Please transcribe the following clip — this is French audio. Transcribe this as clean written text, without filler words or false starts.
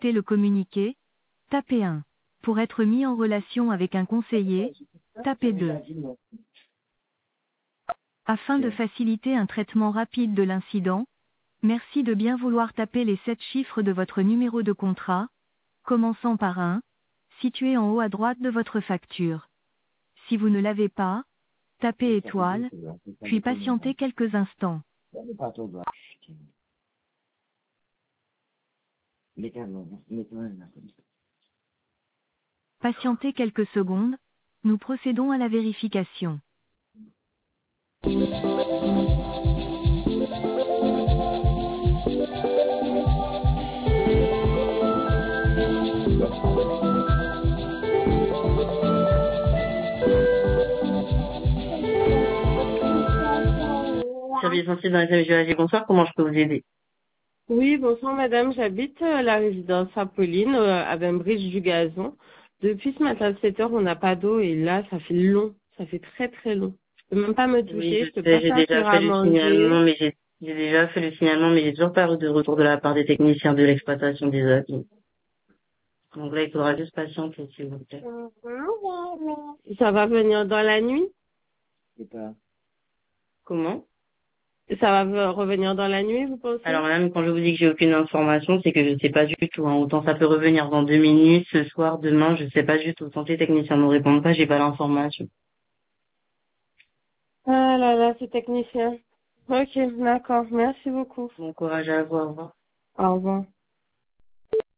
souhaitez le communiquer, tapez 1. Pour être mis en relation avec un conseiller, tapez 2. Afin de faciliter un traitement rapide de l'incident, merci de bien vouloir taper les 7 chiffres de votre numéro de contrat, commençant par 1, situé en haut à droite de votre facture. Si vous ne l'avez pas, tapez étoile, puis patientez quelques instants. Patientez quelques secondes, nous procédons à la vérification. Service essentiel dans les services juridiques, bonsoir, comment je peux vous aider? Oui, bonsoir madame, j'habite la résidence Apolline à Bainbridge du Gazon. Depuis ce matin 7 heures, on n'a pas d'eau et là, ça fait long, ça fait très très long. Je peux même pas me Oui, toucher, je je peux sais, pas j'ai déjà faire fait à le signalement, manger. mais j'ai déjà fait le signalement, mais j'ai toujours pas eu de retour de la part des techniciens de l'exploitation des avis. Donc là, il faudra juste patienter, s'il vous plaît. Ça va venir dans la nuit? Comment? Ça va revenir dans la nuit, vous Alors pensez? madame, quand je vous dis que j'ai aucune information, c'est que je ne sais pas du tout, hein. Autant ça peut revenir dans 2 minutes, ce soir, demain, je sais pas du tout. Tant que les techniciens ne répondent pas, j'ai pas l'information. Ah là là, c'est technicien. Ok, d'accord, merci beaucoup. Bon courage à vous, au revoir. Au revoir.